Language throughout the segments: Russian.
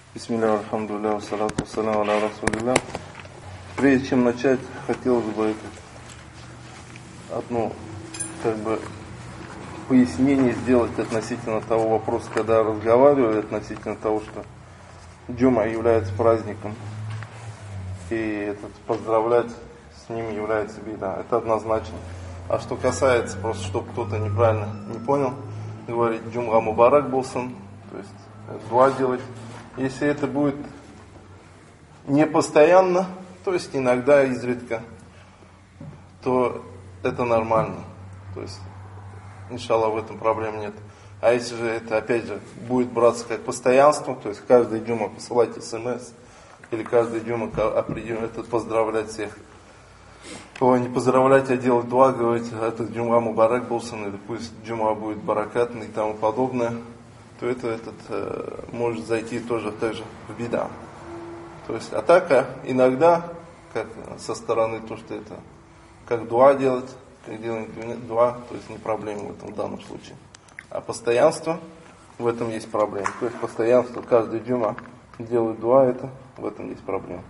Бисмилля, альхамдулилля, вассалату вассаляму аля расулилля. Прежде чем начать, хотелось бы одно пояснение сделать относительно того вопроса, когда разговаривали, относительно того, что джума является праздником, и поздравлять с ним является бида. Это однозначно. А что касается, просто чтобы кто-то неправильно не понял, говорить джумга мубарак болсын, то есть дуа делать. Если это будет не постоянно, то есть иногда, изредка, то это нормально. То есть, иншаллах, в этом проблем нет. А если же это, опять же, будет браться как постоянство, то есть каждый джума посылать смс, или каждый джума определенно поздравлять всех. Не поздравлять, а делать дуа, говорить, этот джума мубарак болсын, или пусть джума будет баракатный и тому подобное, то это может зайти тоже так же в бида. То есть атака иногда, как со стороны то, что это как дуа делать, как делать дуа, то есть не проблема в этом в данном случае. А постоянство, в этом есть проблема. То есть постоянство, каждый джума делает дуа, в этом есть проблема.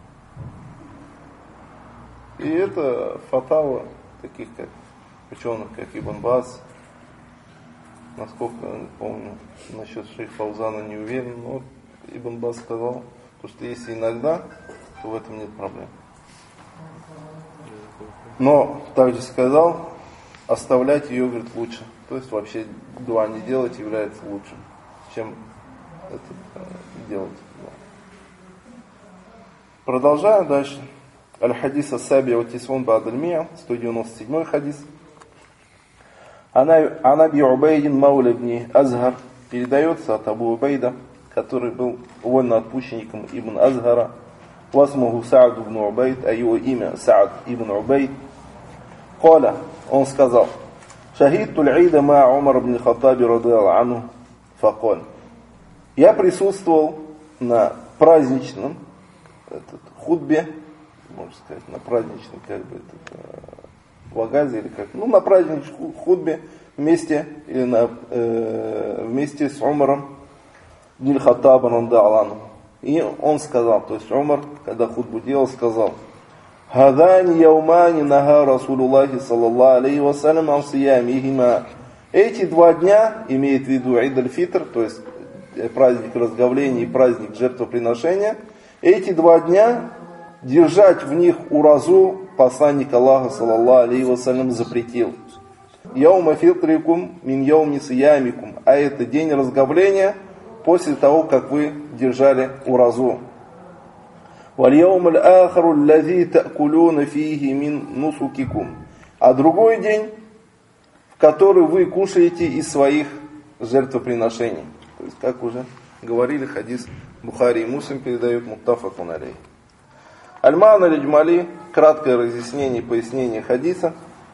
И это фатава таких как ученых, как Ибн Баз. Насколько помню, насчет шейха Фаузана не уверен, но Ибн Баз сказал, что если иногда, то в этом нет проблем. Но также сказал, оставлять ее, говорит, лучше. То есть вообще дуа не делать является лучшим, чем это делать. Продолжаем дальше. Аль-Хадис ас-Саби ва Тисун ба'д аль-Ми'а, 197 хадис. Анаби Убайдин Мауля ибн Азгар, передается от Абу Убайда, который был вольноотпущенником Ибн Азгара, васмуху Саад ибн Убайд, а его имя Саад ибн Убайд. Каля, он сказал, шахидту аль-Ида ма Умар ибн Хаттаби радиаллаху анху, факаль. Я присутствовал на праздничном хутбе, можно сказать, на праздничном вагазе, или как, на праздничной хутбе вместе с Умаром ибн Хаттабом радиаллаху анху. И он сказал, то есть Умар, когда хутбу делал, сказал: «Хадани яумани наха Расулуллахи саллаллаху алейхи вассалям ан сиямихима». Эти 2 дня, имеет в виду Ид аль-Фитр, то есть праздник разговления и праздник жертвоприношения, эти 2 дня держать в них уразу посланник Аллаха саллаллаху алейхи вассалям запретил. Яума фитрикум мин яуми сиямикум. А это день разговления после того, как вы держали уразу. Валь яум аль-ахару аллази та'кулуна фихи мин нусукикум. А другой день, в который вы кушаете из своих жертвоприношений. То есть, как уже говорили, хадис Бухари и Муслим передают муттафакун алейх. Аль-Мана аль-Иджмали, краткое разъяснение и пояснение хадиса.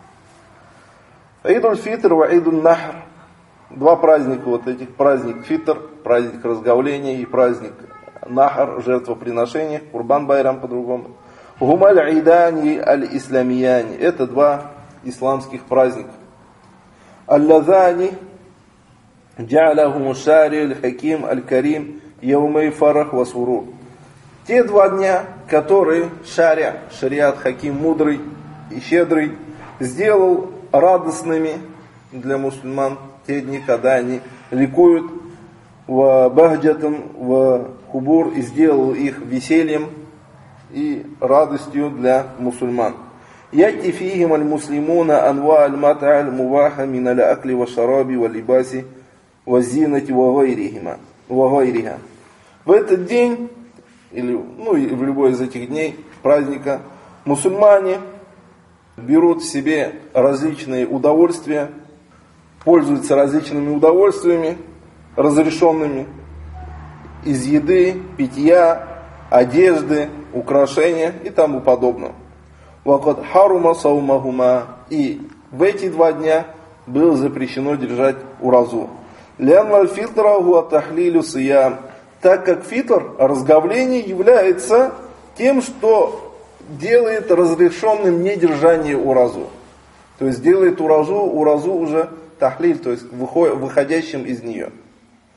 Ид аль-Фитр ва Ид аль-Нахр. 2 праздника этих, праздник Фитр, праздник разговления, и праздник Нахр, жертвоприношения, Курбан Байрам по-другому. Гумаль Идани аль-Исламияни. Это 2 исламских праздника. Аль-Лазани джа'алахум аш-шари аль-Хаким аль-Карим яумай фарах ва сурур. Те 2 дня, которые шариат Хаким мудрый и щедрый сделал радостными для мусульман, те дни, когда они ликуют в бахджатам, в хубур, и сделал их весельем и радостью для мусульман. Яти фихим аль-муслимуна анва аль-мат'a аль-мубаха мин аль-акли ва шараби ва либаси ва зинати ва гайриха. В этот день, или в любой из этих дней праздника, мусульмане берут себе различные удовольствия, пользуются различными удовольствиями, разрешенными из еды, питья, одежды, украшения и тому подобное. Вакад харума саумахума. И в эти 2 дня было запрещено держать уразу. Лян аль-фитра хуа тахлилю сиям. Так как фитр, разговление, является тем, что делает разрешенным недержание уразу. То есть делает уразу уже тахлиль, то есть выходящим из нее.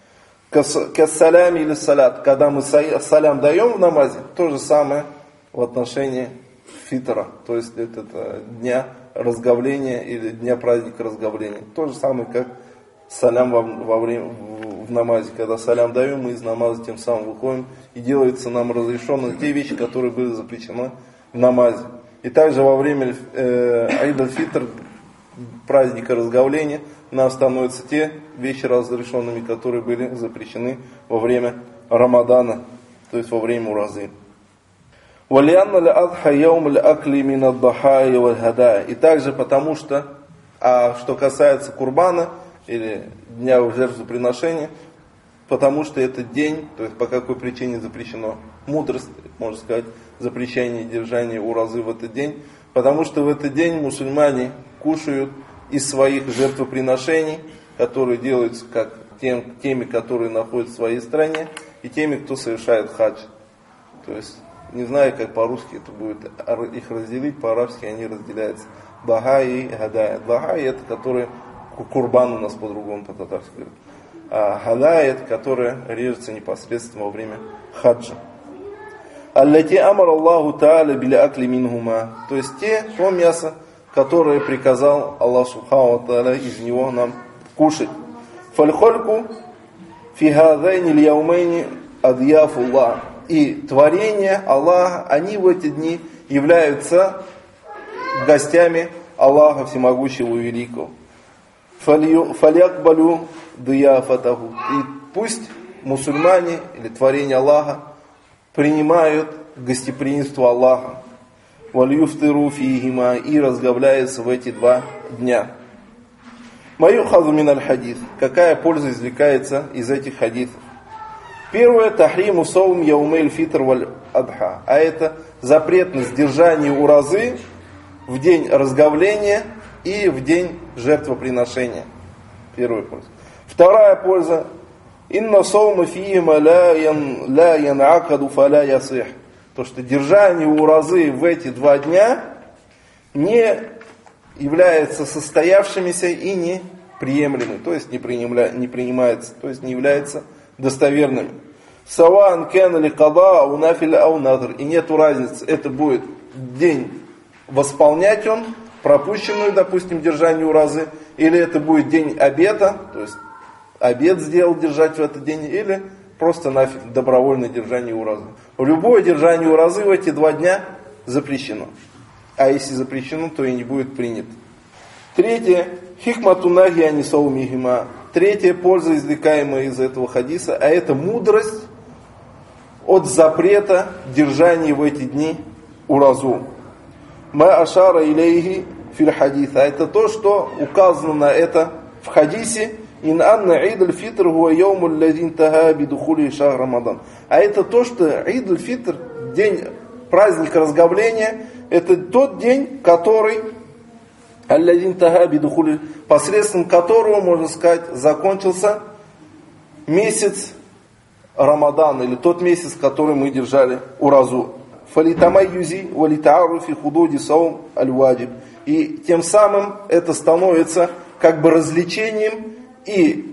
Кассалям или салят, когда мы салям даем в намазе, то же самое в отношении фитра, то есть это дня разговления или дня праздника разговления. То же самое, как салям в намазе. Когда салям даем, мы из намаза тем самым выходим, и делается нам разрешено те вещи, которые были запрещены в намазе. И также во время Айд-аль-Фитр, праздника разговления, нам становятся те вещи разрешенными, которые были запрещены во время Рамадана, то есть во время уразы. И также потому что, что касается курбана, или дня жертвоприношения, потому что этот день, то есть по какой причине запрещено, мудрость, можно сказать, запрещение держания уразы в этот день, потому что в этот день мусульмане кушают из своих жертвоприношений, которые делаются как теми, которые находятся в своей стране, и теми, кто совершает хадж. То есть, не знаю, как по-русски это будет их разделить, по-арабски они разделяются. Даха и гадая. Даха это которые курбан у нас по-другому, по-татарски говорят. А гадая это которые режется непосредственно во время хаджа. Аллати амар Аллаху та'аля биля акли минхума. То есть то мясо, которое приказал Аллах Субхану ва Тааля из него нам кушать. Фальхольку фи хазайни льяумайни адьяфуллах. И творения Аллаха, они в эти дни являются гостями Аллаха Всемогущего и Великого. Фалякбалю дияфатаху. И пусть мусульмане или творения Аллаха принимают гостеприимство Аллаха. Валюфтыру фихима. И разговляются в эти 2 дня. Маюхазу миналь хадис. Какая польза извлекается из этих хадисов? Первое, тахриму саум яумель фитр валь адха. А это запретность держания уразы в день разговления и в день жертвоприношения. Первая польза. Вторая польза. Инна саума фиима ла янакаду фаля ясих. То, что держание уразы в эти 2 дня не является состоявшимися и не приемлемым. То есть не принимается, то есть не является достоверными. Саван кэн ли када ау нафиль ау надр. И нету разницы, это будет день восполнять он пропущенную, допустим, держание уразы, или это будет день обета, то есть обет сделал держать в этот день, или просто нафиг добровольное держание уразы. Любое держание уразы в эти 2 дня запрещено. А если запрещено, то и не будет принято. Третье. Хикмату нахи ани саумихима. Третья польза, извлекаемая из этого хадиса, а это мудрость от запрета держания в эти дни уразу. Ма ашара илейхи фил хадис. А это то, что указано на это в хадисе. Ин анна Ид аль-Фитр хуа яум аллази интаха бидухули шахр Рамадан. А это то, что Ид аль-Фитр, день праздника разговления, это тот день, который аллази интаха бидухули, посредством которого, можно сказать, закончился месяц Рамадан, или тот месяц, который мы держали уразу. Фалитамайюзи валитааруфи худуди саум аль-ваджиб. И тем самым это становится как бы развлечением и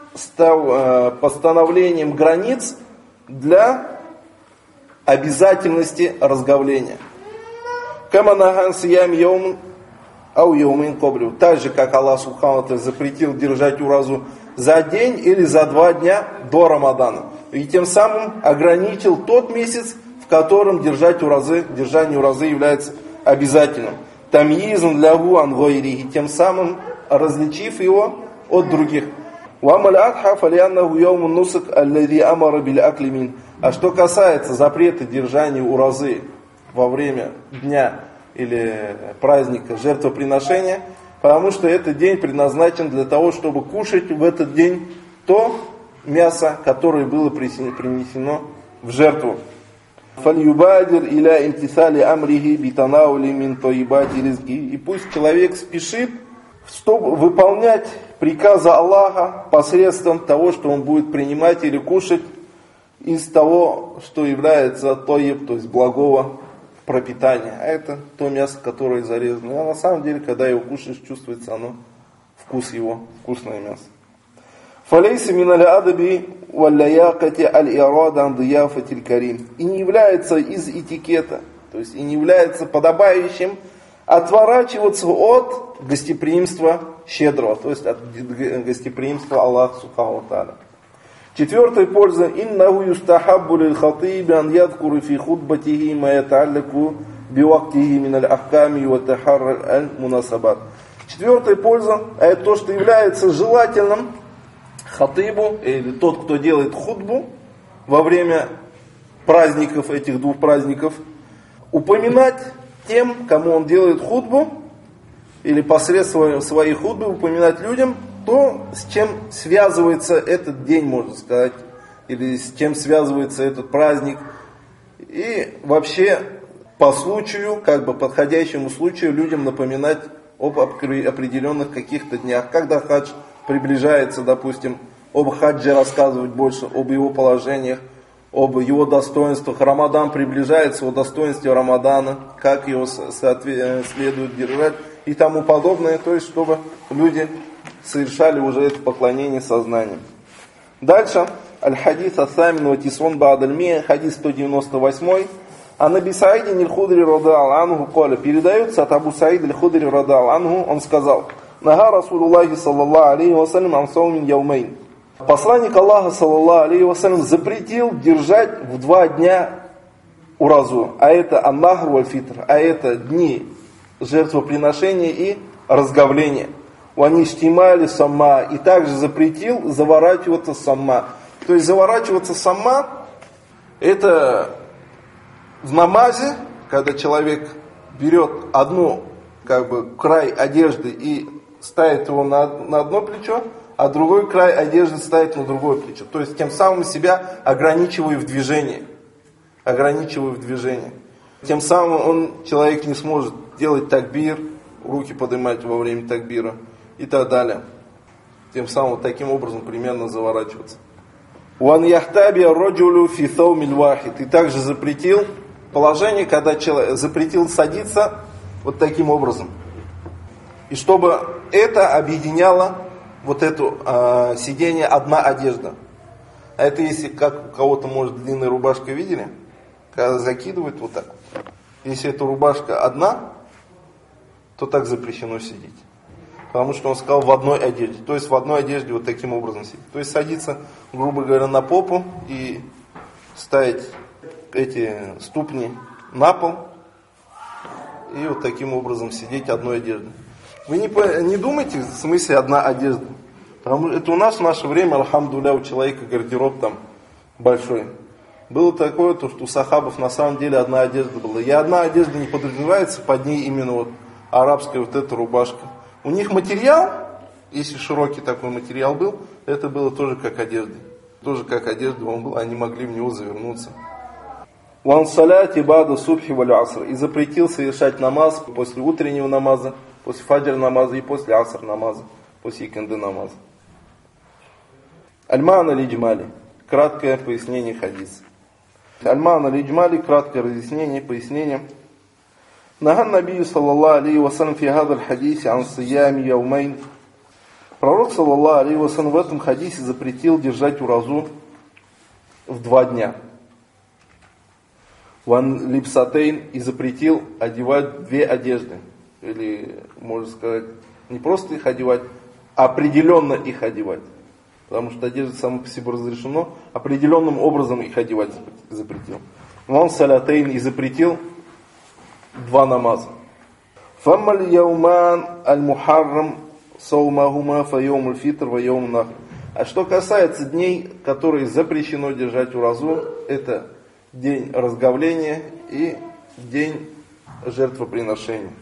постановлением границ для обязательности разговления. Каманахан сиям яум ау яумин коблю. Так же, как Аллах Субхану ва Тааля запретил держать уразу за день или за 2 дня до Рамадана. И тем самым ограничил тот месяц, в котором держание уразы является обязательным. Тамйизун лягу ан гайрихи, тем самым различив его от других. А что касается запрета держания уразы во время дня или праздника жертвоприношения, потому что этот день предназначен для того, чтобы кушать в этот день то мясо, которое было принесено в жертву. И пусть человек спешит, чтобы выполнять приказы Аллаха посредством того, что он будет принимать или кушать из того, что является тоиб, то есть благого пропитания. А это то мясо, которое зарезано. А на самом деле, когда его кушаешь, чувствуется вкус его, вкусное мясо. فَلَيْسَ مِنَ الْأَدَبِ وَاللَّيَاقَةِ الْإِرَادَ عَنْ ضِيَافَةِ الْكَرِيمِ. И не является из этикета, то есть и не является подобающим отворачиваться от гостеприимства щедрого, то есть от гостеприимства Аллаха Субхану ва Тааля. Четвертая польза. «Иннаху юстахаббу лил-хатиби ан ядхкура фи хутбатихи ма ятааллаку биwaqtihi мин аль-ахками ва тахарр аль-мунасабат». Четвертая польза – это то, что является желательным хатибу, или тот, кто делает хутбу во время праздников, этих двух праздников, упоминать тем, кому он делает хутбу, или посредством своей хутбы упоминать людям то, с чем связывается этот день, можно сказать, или с чем связывается этот праздник. И вообще по случаю, как бы подходящему случаю, людям напоминать об определенных каких-то днях. Когда хадж приближается, допустим, об хадже рассказывать больше, об его положениях, об его достоинствах. Рамадан приближается, о достоинстве Рамадана, как его следует держать и тому подобное. То есть, чтобы люди совершали уже это поклонение сознанием. Дальше. Аль-хадис ас-самин ва тисун ба'д аль-миа, хадис 198. Ан Аби Саиди аль-Худри радиаллаху анху قال, передается от Абу Саида аль-Худри радиаллаху анху, он сказал: «Нага Расулуллахи саллаллаху алейхи ва саллям ан саумин яумейн». Посланник Аллаха саллаллаху алейхи ва саллям запретил держать в 2 дня уразу, а это ан-нахр валь-фитр, а это дни жертвоприношения и разговления. Ваништимали самма, и также запретил заворачиваться самма. То есть заворачиваться самма — это в намазе, когда человек берет одну край одежды и ставит его на одно плечо, а другой край одежды ставит на другое плечо. То есть тем самым себя ограничивая в движении. Тем самым человек не сможет делать такбир, руки поднимать во время такбира и так далее. Тем самым таким образом примерно заворачиваться. «Ван яхтаби роджулю фи саумиль вахид». И также запретил положение, когда человек запретил садиться вот таким образом. И чтобы это объединяло вот это сидение одна одежда. А это если как у кого-то может длинная рубашка, видели? Когда закидывают вот так. Если эта рубашка одна, то так запрещено сидеть. Потому что он сказал в одной одежде. То есть в одной одежде вот таким образом сидеть. То есть садиться, грубо говоря, на попу и ставить эти ступни на пол. И вот таким образом сидеть одной одеждой. Вы не думайте, в смысле одна одежда. Потому что это у нас в наше время, альхамдулля, у человека гардероб там большой. Было такое, то, что у сахабов на самом деле одна одежда была. И одна одежда не подразумевается, под ней именно вот арабская вот эта рубашка. У них материал, если широкий такой материал был, это было тоже как одежда. Тоже как одежда он был, они могли в него завернуться. «Ван саляти бада субхи валь аср». И запретил совершать намаз после утреннего намаза, после фаджр намаза и после аср намаза, после иканды намаза. Аль-Ма'на лиджмали. Краткое пояснение хадиса. Аль-Ма'на лиджмали. Краткое разъяснение, пояснение. Наган Набию саллаллаху алейхи ва саллям фи хадаль хадиси ан сиями яумейн. Пророк саллаллаху алейхи ва саллям в этом хадисе запретил держать уразу в 2 дня. Ван липсатейн, и запретил одевать 2 одежды. Или, можно сказать, не просто их одевать, а определенно их одевать. Потому что одежда сама по себе разрешено, определенным образом их одевать запретил. Ван салятейн, и запретил 2 намаза. Фаммаль яуман аль-мухаррам саумахума фа яум аль-фитр ва яум нахр. А что касается дней, которые запрещено держать уразу, это день разговления и день жертвоприношения.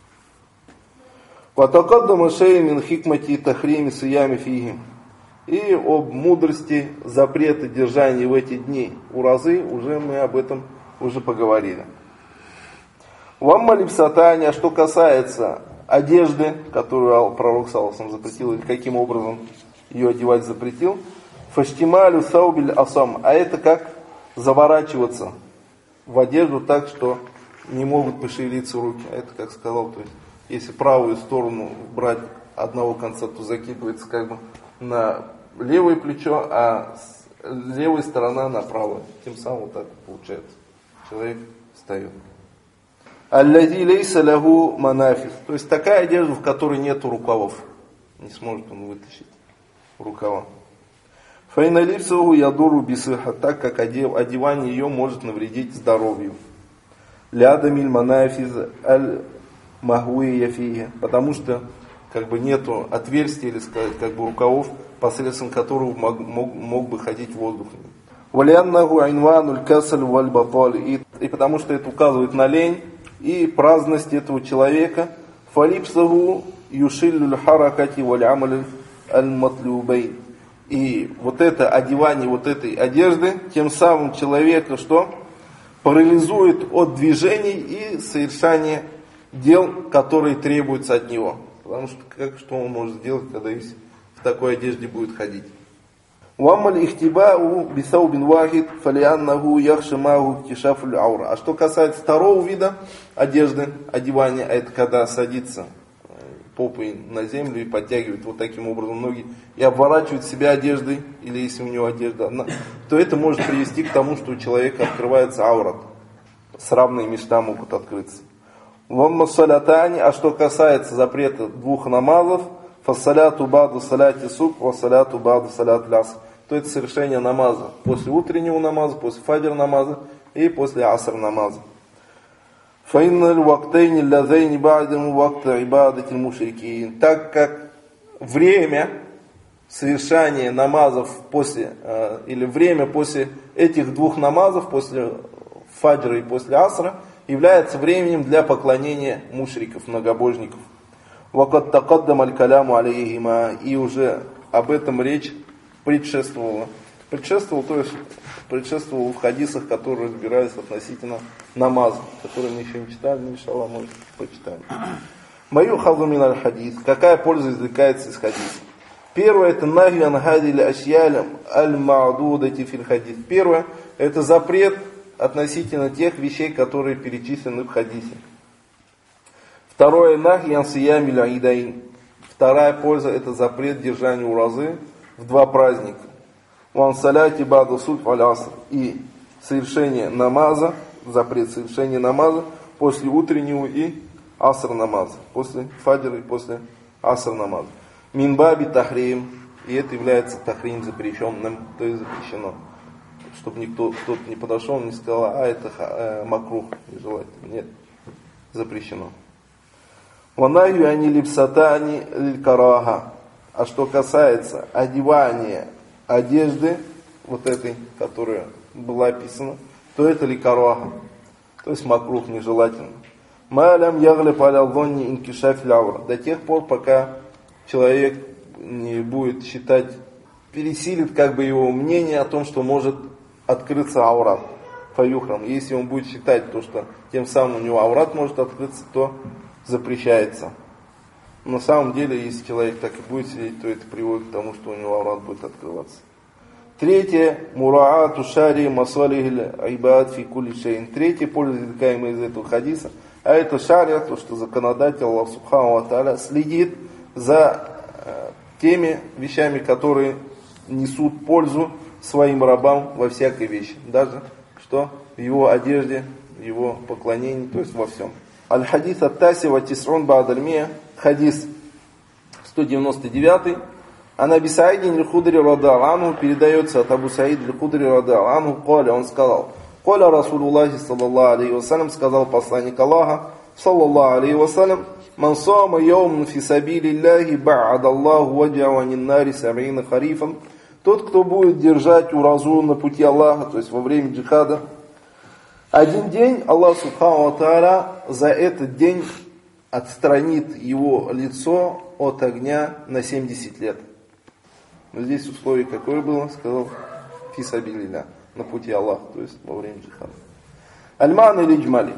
Ватакаддама шей мин хикмати тахрими сиями фиги. И об мудрости запрета держания в эти дни уразы уже мы об этом уже поговорили. Вамма липсатани, а что касается одежды, которую пророк саллаллаху запретил, или каким образом ее одевать запретил, фаштималю саубиль асам, а это как заворачиваться в одежду так, что не могут пошевелиться руки. А это, как сказал, то есть, если правую сторону брать одного конца, то закидывается как бы на левое плечо, а левая сторона на правое. Тем самым вот так получается. Человек встает. Аллази лейса лаху манафис. То есть такая одежда, в которой нету рукавов. Не сможет он вытащить рукава. Файна липсаху ядуру бисыха. Так как одевание ее может навредить здоровью. Лядамиль манафиз аль махуия фиги. Потому что как бы нету отверстия, или сказать, как бы рукавов, посредством которого мог бы ходить воздух. Валяннаху айнвануль касаль валь баталь. И потому что это указывает на лень и праздность этого человека. Фалипсаху юшиллюль харакати валь амаль аль матлюбейн. И вот это одевание вот этой одежды, тем самым человека что? Парализует от движений и совершания дел, которые требуются от него. Потому что что он может сделать, когда в такой одежде будет ходить? Уаммаль ихтибау бисаубин вахид фалианнаху яхшимаху кишафуль аура. А что касается второго вида одежды, одевания, это когда садится попой на землю и подтягивает вот таким образом ноги и обворачивает себя одеждой, или если у него одежда одна, то это может привести к тому, что у человека открывается аурат. Срамные места могут открыться. А что касается запрета двух намазов, фассаляту баду саляти суб, вассаляту баду салят ляс, то это совершение намаза после утреннего намаза, после фаджр намаза и после аср намаза. Фаинналь вактайни лязайни ба'даму вакта ибадати мушрикин. Так как время совершения намазов после, или время после этих двух намазов, после фаджра и после асра, является временем для поклонения мушриков, многобожников. Вакат такаддам аль-каляму алейхима. И уже об этом речь предшествовала. То есть предшествовал в хадисах, которые разбирались относительно намаза, которые мы еще не читали, но иншаллах, может, почитаем. Мою хазумин аль-хадис. Какая польза извлекается из хадиса? Первое, это нахи ан хадиль ашьялям аль-ма'дудати фил хадис. Первое, это запрет относительно тех вещей, которые перечислены в хадисе. Второе, нахи ан сиями аль-идайн. Вторая польза, это запрет держания уразы в два праздника. Ван саляти баду субх аль аср. И совершение намаза, запрет совершения намаза после утреннего и аср намаза. После фаджра и после аср намаза. Минбаби тахрим. И это является тахрим запрещенным, то есть запрещено. Чтобы кто-то не подошел и не сказал, а это макрух, нежелательно. Нет, запрещено. Ванаю ани липсатани лилькарага. А что касается одевания одежды, вот этой, которая была описана, то это ликарага, то есть макрух, нежелательно. Малям яглиб аля донни инкишаф лавра. До тех пор, пока человек не будет считать, пересилит как бы его мнение о том, что может открыться аурат фаюхрам. Если он будет считать то, что тем самым у него аурат может открыться, то запрещается. На самом деле, если человек так и будет сидеть, то это приводит к тому, что у него аурат будет открываться. Третье, мураату шари масалихиль айбад фи кулли шейн. Третье, польза, извлекаемая из этого хадиса, а это шария, то, что законодатель Аллах Субхану ва Тааля следит за теми вещами, которые несут пользу своим рабам во всякой вещи. Даже что в его одежде, в его поклонении, то есть во всем. Аль-хадис ат-таси ва тисрун ба'даль-мия. Хадис 199. Ан Аби Саидин аль-Худри радиаллаху анху, передается от Абу Саид аль-Худри радиаллаху анху, قال, он сказал: «Коля Расулуллахи саллаллаху алейхи вассалям, сказал посланник Аллаха саллаллаху алейхи вассалям, ман сама йоумн фи сабилиллахи ба'адаллаху ваджаху анин нари саб'ина харифан». Тот, кто будет держать уразу на пути Аллаха, то есть во время джихада, один день Аллах Субхану ва Тааля за этот день отстранит его лицо от огня на 70 лет. Но здесь условие какое было? Сказал фи сабилилля, на пути Аллаха, то есть во время джихада. Аль-Ман или Джмали.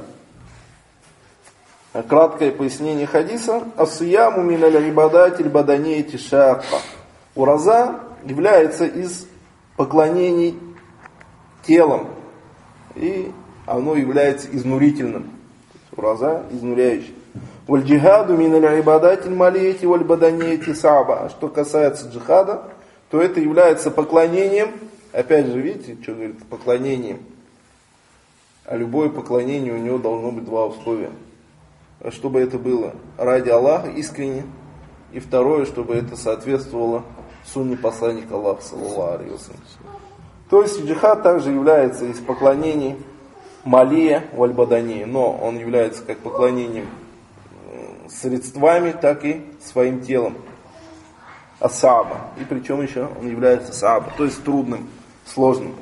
Краткое пояснение хадиса. Ас-сияму мин аль-ибадати аль-баданияти шакка. Ураза является из поклонений телом. И оно является изнурительным. Ураза изнуряющий. Валь-джихаду мин аль-ибадати аль-малияти валь-баданияти саба. Что касается джихада, то это является поклонением. Опять же, видите, что говорит, поклонением. А любое поклонение у него должно быть два условия. Чтобы это было ради Аллаха искренне. И второе, чтобы это соответствовало сунне посланника Аллаха, саллаллаху алейхи ва саллям. То есть джихад также является из поклонений малия валь-бадания, но он является как поклонением средствами, так и своим телом. Асаба. И причем еще он является сааба, то есть трудным, сложным.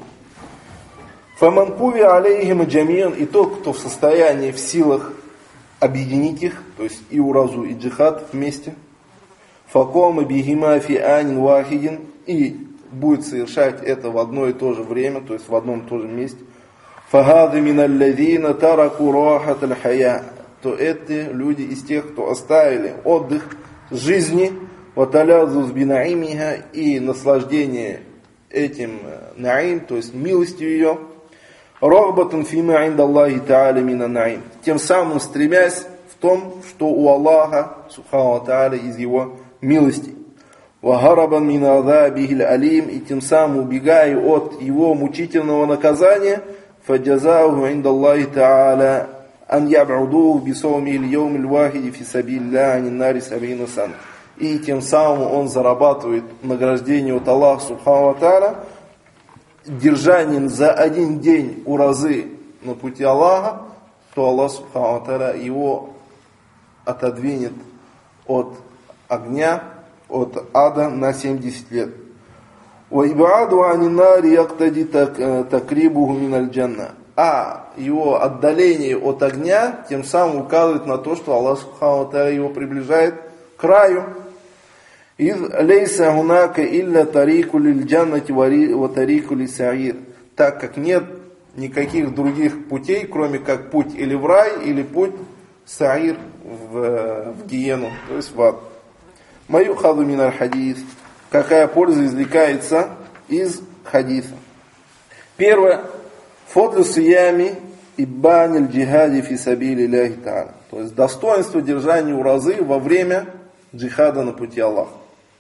Фаманкуви алейхим джамиан, и тот, кто в состоянии, в силах объединить их, то есть и уразу, и джихад вместе. Факома бихима фи анин вахидин, и будет совершать это в одно и то же время, то есть в одном и том же месте. Фахады миналлазина тараку рахат аль-хая, то эти люди из тех, кто оставили отдых жизни, ваталязус бинаимиха, и наслаждение этим наим, то есть милостью ее, рахбатун фима индаллахи та'аля мина наим, тем самым стремясь в том, что у Аллаха субхану ва та'аля из его милости. Вагарабан мин азабихил алим, и тем самым убегая от его мучительного наказания, фаджазаху индаллахи та'аля ан яб'удуху бисауми иль-йоум иль-вахиди фи сабилля анин нари сабина сан. И тем самым он зарабатывает награждение от Аллаха субхану ва та'аля держанием за один день уразы на пути Аллаха, то Аллах субхану ва та'аля его отодвинет от огня, от ада на 70 лет. وَإِبْعَادُ عَنِ النَّارِ يَقْتَدِي تَقْرِيبُهُ مِنَ الْجَنَّةِ. А его отдаление от огня тем самым указывает на то, что Аллах субхану ва та'аля его приближает к раю. إِذْ لَيْسَ هُنَاكَ إِلَّا طَرِيقُ لِلْجَنَّةِ وَطَرِيقُ لِلسَّعِيرِ. Так как нет никаких других путей, кроме как путь или в рай, или путь саир в гиену, то есть в ад. Маюхаду миналь хадис. Какая польза извлекается из хадиса? Первое. Фодлю сиями и баниль джихади фи сабили ляхи та'аля. То есть достоинство держания уразы во время джихада на пути Аллаха.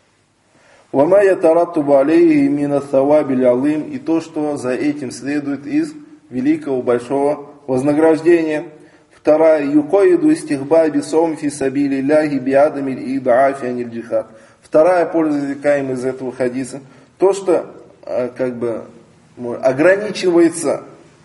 Вама ятараттубу алейхи мина савабиль алим, и то, что за этим следует из великого большого вознаграждения. Вторая, юкоиду истихбаби сом фи сабили ляхи биадамиль и даафи аниль джихад. Вторая польза, извлекаемая из этого хадиса, то, что как бы ограничивается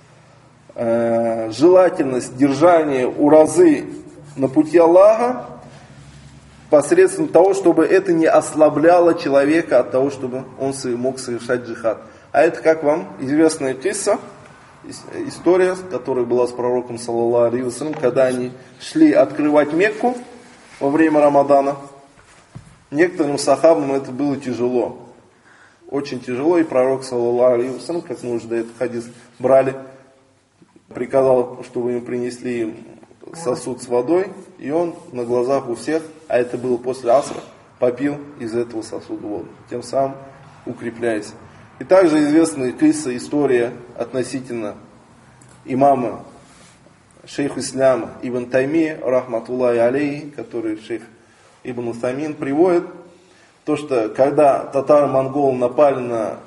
желательность держания уразы на пути Аллаха посредством того, чтобы это не ослабляло человека от того, чтобы он мог совершать джихад. А это, как вам известная кисса, история, которая была с пророком, саллаллаху алейхи ва саллям, когда они шли открывать Мекку во время Рамадана. Некоторым сахабам это было тяжело. Очень тяжело, и пророк, саллаллаху алейхи ва саллям, как мы уже до этого хадис брали, приказал, чтобы им принесли сосуд с водой, и он на глазах у всех, а это было после асра, попил из этого сосуда воду, тем самым укрепляясь. И также известная кисса, история относительно имама шейх исляма Ибн Тайми, рахматуллахи алейхи, который шейх Ибн Усаймин приводит, то, что когда татаро-монголы напали на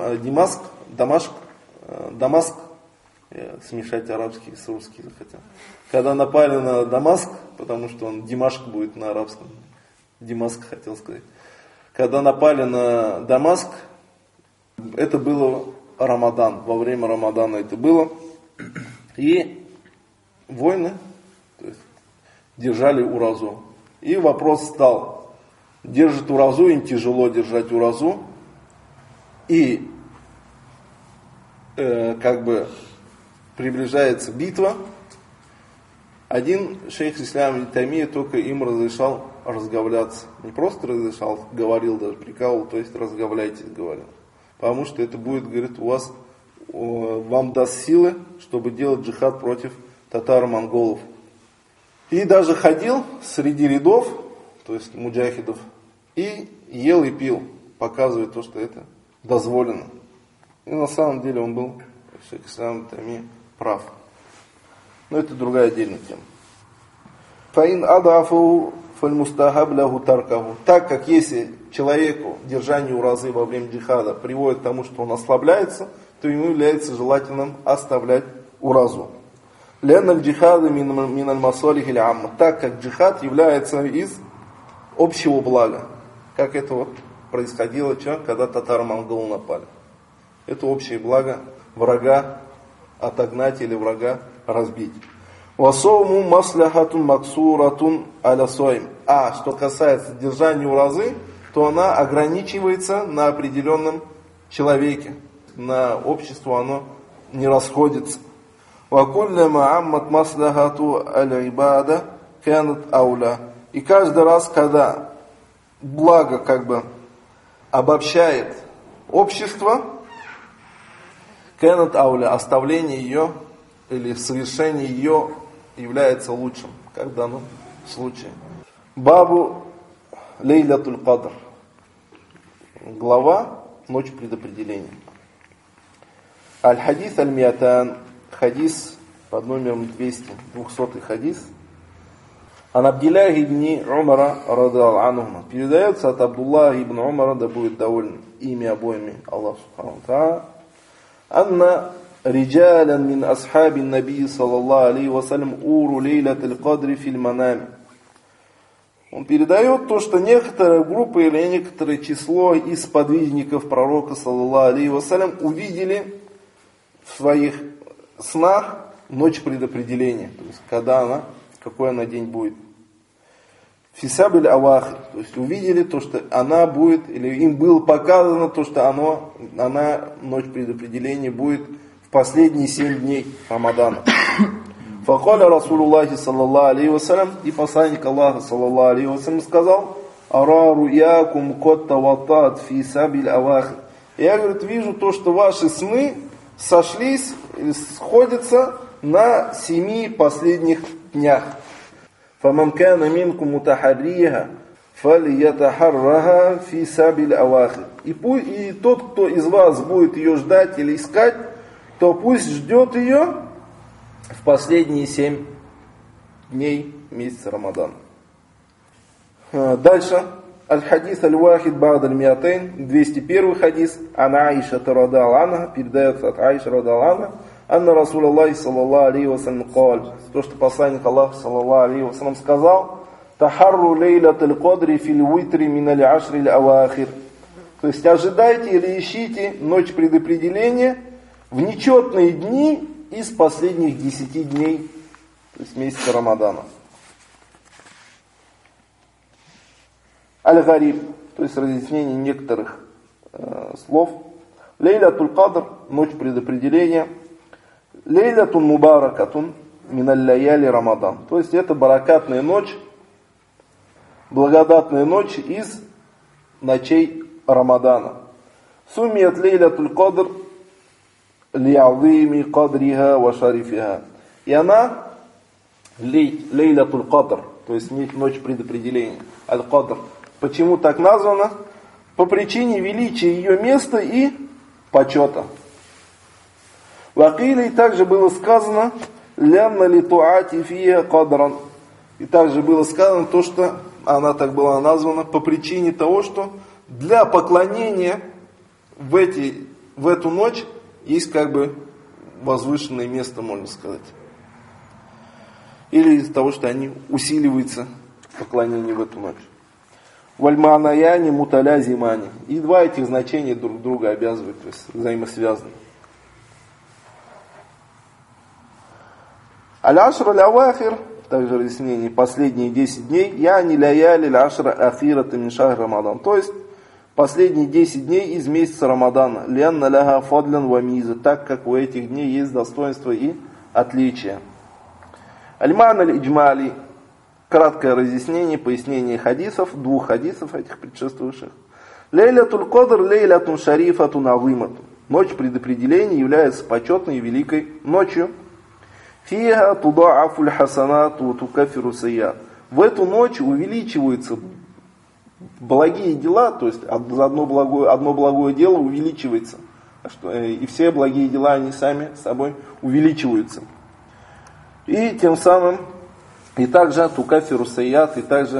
Дамаск, смешать арабский с русским захотел. Когда напали на Дамаск, потому что он Димашк будет на арабском, Димаск хотел сказать. Когда напали на Дамаск, это было Рамадан, во время Рамадана это было. И воины, то есть, держали уразу. И вопрос стал, держит уразу, им тяжело держать уразу. И как бы приближается битва. Один шейх ислям Ибн Таймия только им разрешал разговляться. Не просто разрешал, говорил даже, приказывал, то есть разговляйтесь, говорил. Потому что это будет, говорит, вам даст силы, чтобы делать джихад против татаро-монголов. И даже ходил среди рядов, то есть муджахидов, и ел и пил, показывая то, что это дозволено. И на самом деле он был, шейх ислям Ибн Таймия, прав. Но это другая отдельная тема. فَإِنْ أَضْعَفُوا фальмустахаб лягу таркаху. Так как если человеку держание уразы во время джихада приводит к тому, что он ослабляется, то ему является желательным оставлять уразу. Ляна джихада миналь масалих или амма. Так как джихад является из общего блага. Как это вот происходило, когда татаро-монголы напали. Это общее благо врага отогнать или врага разбить. Васоуму масляхатун максуратун аля соим. А что касается держания уразы, то она ограничивается на определенном человеке. На общество оно не расходится. Вакулляма аммат масляхату аля ибада канат ауля. И каждый раз, когда благо как бы обобщает общество, канат ауля, оставление ее или совершение ее является лучшим, как в данном случае. Бабу лейлятуль кадр. Глава ночь предопределения. Аль-хадис аль-миатан. Хадис под номером 200, 200-й хадис. Ан Абдилляхи ибн Умара радиаллаху анху. Передается от Абдуллаха ибн Умара, да будет доволен ими обоими Аллах субхану ва тааля. Анна رجالا من أصحاب النبي صلى الله عليه وسلم أوروا ليلة القدر في المنام. Он передает то, что некоторые группы или некоторое число из подвижников пророка саллаллаху алейхи вассалям увидели в своих снах ночь предопределения, то есть когда она, какой она день будет. Фисабиль авахи, то есть увидели то, что она будет, или им было показано то, что она ночь предопределения будет в последние 7 дней Рамадана. Факаля Расулуллахи саллаллаху алейхи вассалям, и посланник Аллаха саллаллаху алейхи вассалям сказал: «Ара руякум кот таватат фи сабиль авахи». Я, говорит, вижу то, что ваши сны сошлись, сходятся на 7 последних днях. فَمَنْ كَانَ مِنْكُمْ مُتَحَرِّيهَا فَلْيَتَحَرَّهَا فِي سَبِيلِ الْأَوَاخِرِ. И тот, кто из вас будет ее ждать или искать, то пусть ждет ее в последние 7 дней месяца Рамадана. Дальше. Аль-хадис аль-вахид ба'д аль-миатейн, 201 хадис. Ан Аиша радиаллаху анха, передается от Аиши радиаллаху анха. Анна Расулаллахи саллаллаху алейхи вассалям каль. То, что посланник Аллаха саллаллаху алейхи вассалям сказал: «Тахарру лейлатуль кадри фил витри миналь ашри аль-авахир». То есть ожидайте или ищите ночь предопределения в нечетные дни из последних 10 дней, то есть месяца Рамадана. Аль-гариб, то есть разъяснение некоторых слов. Лейлатуль кадр, ночь предопределения. Лейлатун мубаракатун миналь лаяли Рамадан. То есть это баракатная ночь, благодатная ночь из ночей Рамадана. Суммият лейлатуль кадр ли'азими кадриха ва шарифиха. И она лейлатуль кадр, то есть ночь предопределения. Аль-кадр. Почему так названа? По причине величия ее места и почета. Вакили также было сказано: «Лянна ли туати фия кадран». И также было сказано то, что она так была названа по причине того, что для поклонения в эту ночь есть как бы возвышенное место, можно сказать. Или из-за того, что они усиливаются поклонение в эту ночь. Вальманаяни муталязимани. И два этих значения друг друга обязывают, то есть взаимосвязаны. Аль-ашр аль-авахир, также разъяснение, последние 10 дней, яни лаяли аль-ашр ахирата мин шахр Рамадан. То есть последние 10 дней из месяца Рамадана. Лянна ляха фадлян ва миза, так как у этих дней есть достоинство и отличия. Аль-ман аль-иджмали, краткое разъяснение, пояснение хадисов, 2 хадисов этих предшествующих. Лейлатуль кадр лейлатун шарифатун азиматун. Ночь предопределения является почетной и великой ночью. Фиха туда'афуль хасанат ва тукаффиру сайят. В эту ночь увеличиваются благие дела, то есть одно благое дело увеличивается. И все благие дела, они сами собой увеличиваются. И тем самым, и также тукаффиру сайят, и также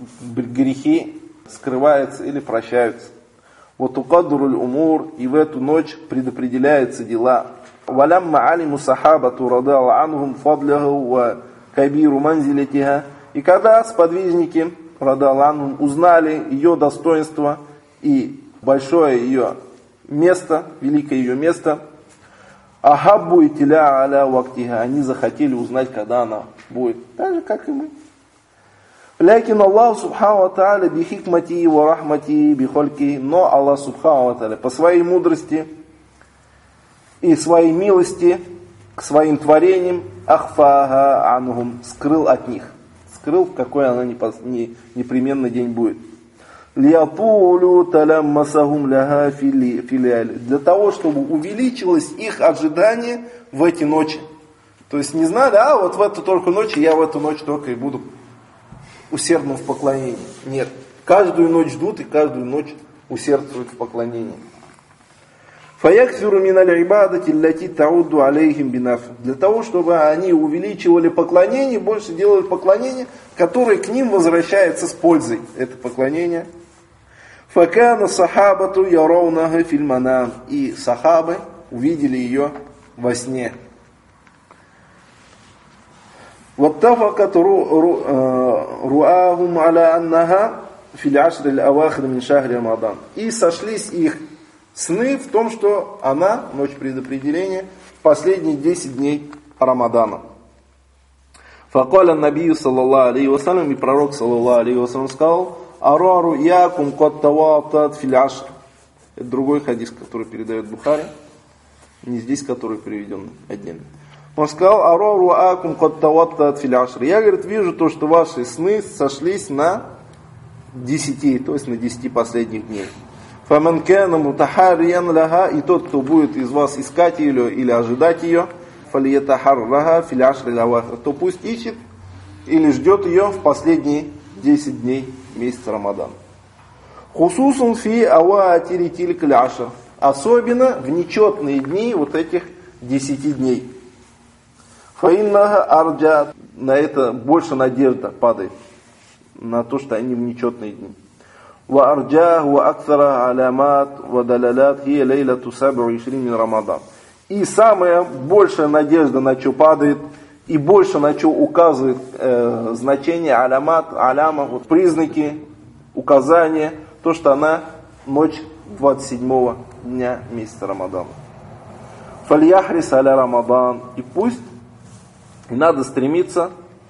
грехи скрываются или прощаются. Вот укаддуруль умур, и в эту ночь предопределяются дела. Валямма алиму сахабату радаллаху анхум фадлаху ва кабиру манзилятиха. И когда сподвижники радаллаху анхум узнали ее достоинство и большое ее место, великое ее место, ахаббу итиля аля вактиха, они захотели узнать, когда она будет, так же, как и мы. Лякин Аллах субхану ва тааля бихикмати ва рахмати бихольки, но Аллах субхану ва тааля по своей мудрости и своей милости к своим творениям ахфаха анхум, скрыл от них, скрыл, в какой она непременно день будет. Лиатулю таляммасахум ляха филиаль, для того, чтобы увеличилось их ожидание в эти ночи. То есть не знали, вот в эту только ночь, я в эту ночь только и буду усердным в поклонении. Нет. Каждую ночь ждут и каждую ночь усердствуют в поклонении. Фаякфиру миналь ибадати лати таудду алейхим бинаф. Для того, чтобы они увеличивали поклонение, больше делали поклонение, которое к ним возвращается с пользой. Это поклонение. Факана сахабату яроунага фильманам. И сахабы увидели ее во сне. واتفقت رؤاهم على أنها في العشر الأواخر من شهر رمضان. И сошлись их сны в том, что она, ночь предопределения, в последние 10 дней Рамадана. فقال النبي صلى الله عليه وسلم, и пророк صلى الله عليه وسلم сказал: «Ара ру'якум кад таватат фил ашр». Это другой хадис, который передает Бухари, не здесь, который приведен отдельно. Он сказал: «Ара ру'акум кад таватат фил ашр». Я, говорит, вижу то, что ваши сны сошлись на 10, то есть на 10 последних дней. فَمَنْ كَانَ مُتَحَارِيًا لَهَا, и тот, кто будет из вас искать ее или ожидать ее, فَلْيَتَحَرَّهَا فِي الْعَشْرِ الْأَوَاخِرِ, то пусть ищет или ждет ее в последние 10 дней месяца Рамадана. خُصُوصٌ فِي أَوَاتِرِ تِلْكَ الْعَشْرِ, особенно в нечетные дни вот этих 10 дней. فَإِنَّهَا أَرْجَى, на это больше надежда падает, на то, что они в нечетные дни. وَأَرْجَاهُ وَأَكْثَرَ عَلَامَاتُ وَدَلَالَاتُ هِيَ لَيْلَةُ 27 مِنْ رَمَضَانَ. И самая большая надежда, на что падает, и больше на что указывает значение алямат, аляма, вот признаки, указания, то, что она ночь 27 дня месяца Рамадана. فَلْيَحْرِسْ عَلَى Рамадан, и пусть, и надо стремиться